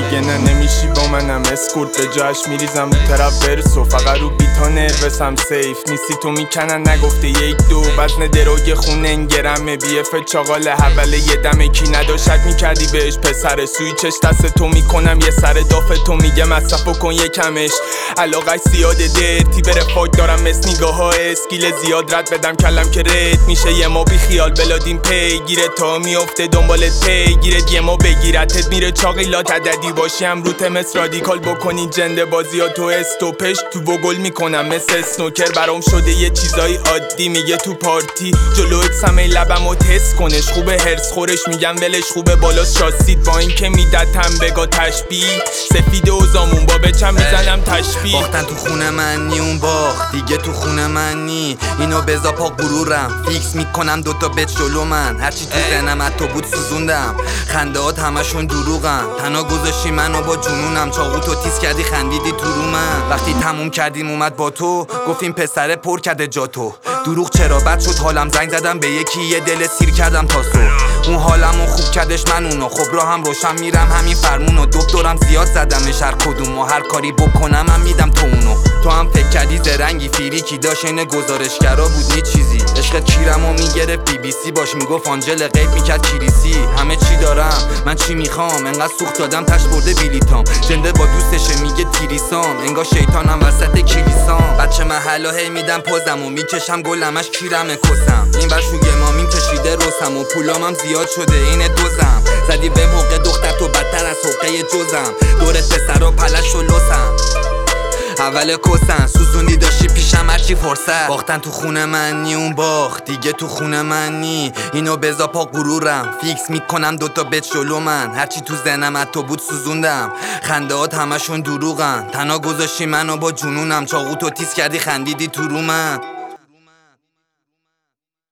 دیگه نه نمیشی با منم اسکورت به جاش میریزم رو طرف برسو فقط رو بیتا نروسم سیف نیستی تو میکنن نگفته 1-2 وزن دروگ خونه گرمه بیف چاقال حوله یه دمه کی نداشت میکردی بهش پسر سویچش دست تو میکنم یه سر دافه تو میگه مصرفو کن یکمش علاقه زیاده درتی بره فاک دارم مثل نگاه ها اسکیل زیاد رد بدم کلم که رد میشه یه ما بی خیال بلادیم پی گیره تا میافته دنبالت پی گیرت یه ما بگیرتت میره چاقیلات عددی باشی هم روت مثل رادیکال بکنی جنده بازی ها تو استوپش تو وگل میکنم مثل اسنوکر برام شده یه چیزای عادی میگه تو پارتی جلوت سمه لبم و تست کنش خوبه هرس خورش میگم ولش خوبه بالاست شاسید با این که میدتم بگا تشبیه سفید و زامون با بچم میزنم تشبیه باختن تو خونه من نی اون باخت دیگه تو خونه من نی اینو بزا پا غرورم فیکس میکنم دوتا بچ جلو من هرچی تو ذهنم حتی بود سوزوندم خنده هات همشون دروغن تنها گذاشتی منو با جنونم چاقو تو تیز کردی خندیدی تو رو من وقتی تموم کردیم اومد با تو گفتیم پسره پر کرده جا تو دروغ چرا بد شد حالم زنگ زدم به یکی یه دل سیر کردم تا سو اون حالمو خوب کردش من اونو خب راه هم روشن میرم همین فرمونو دکترم زیاد زدمش هر کدوم و هر کاری بکنم من میدم تو اونو تو هم فکر کردی زرنگی فیریکی داشت این گزارشگرا بود نی چیزی عشقت کیرمو میگرفت BBC باش میگفت آنجل غیب میکرد کریسی همه چی دارم من چی میخوام انقدر سوخت دادم تش برده بیلیتام جنده با دوستشه میگه تیریسام انگار شیطانم وسط کلیسام بچه محلا هی میدم پوزم و میکشم گلمش کیرمه کسم این ور شوگه مامیم کشیده رسم و پولامم زیاد شده اینه دوزم زدی به موقع دختر تو بدتر از حقه جزم دورت پسر و پلش و لسم اول کسن سوزوندی داشتی پیشم هرچی فرصت باختن تو خونه من نی اون باخت دیگه تو خونه من نی اینو بزا پا غرورم فیکس میکنم دوتا بچ جلو من هرچی تو ذهنم حتی بود سوزوندم خنده هات همشون دروغن تنها گذاشتی منو با جنونم چاقو تو تیز کردی خندیدی تو رو من